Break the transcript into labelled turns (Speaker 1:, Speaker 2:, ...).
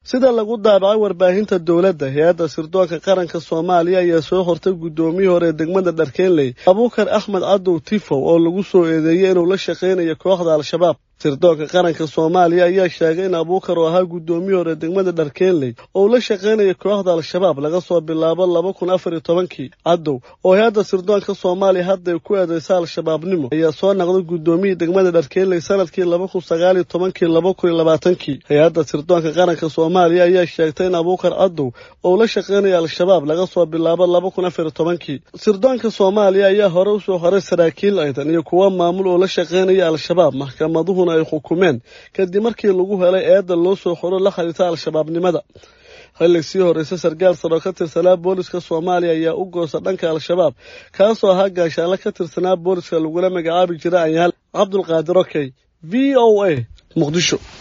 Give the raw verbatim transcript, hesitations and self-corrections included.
Speaker 1: sida lagu daabacay warbaahinta dawladda hay'adda sirdoonka qaranka Soomaaliya ayaa soo hortay gudoomiyihii hore degmada Dharkeenley Abuukar Axmed Cadow Tifow oo lagu soo eedeeyay inuu la shaqeynayo kooxda Al-Shabaab. sirdoonka qaranka Soomaaliya ayaa sheegay in Abuukar oo ahaa gudoomiyihii hore degmada Dharkeenley oo la shaqeynayo kooxda Al-Shabaab laga soo bilaabo laba kun afar iyo tobankii. Cadow oo hay'adda sirdoonka Soomaaliya hadda ku eedeysay Al-Shabaabnimo ayaa soo noqday gudoomiyihii degmada Dharkeenley sanadkii laba kun sagaal iyo tobankii laba kun iyo labaatankii. hay'adda sirdoonka qaranka Soomaaliya ayaa sheegtay in Abuukar Cadow oo la shaqeynayo Al-Shabaab laga soo bilaabo laba kun afar iyo tobankii. sirdoonka Soomaaliya ayaa hore u soo horay saraakiil aydan iyo kuwa maamul oo la shaqeynaya Al-Shabaab maxkamaduhu ay xukumeen kadib markii lagu helay eedan loo soo xoro la xiriirta Al-Shabaabnimada. xilli sii horeysay sargaal sare ka tirsanaa booliska Soomaaliya ayaa u goostay dhanka Al-Shabaab kaasoo ahaa gaashaale ka tirsanaa booliska laguna magacaabi jiray Ayaal Cabdulqaadir Okey. V O A Muqdisho.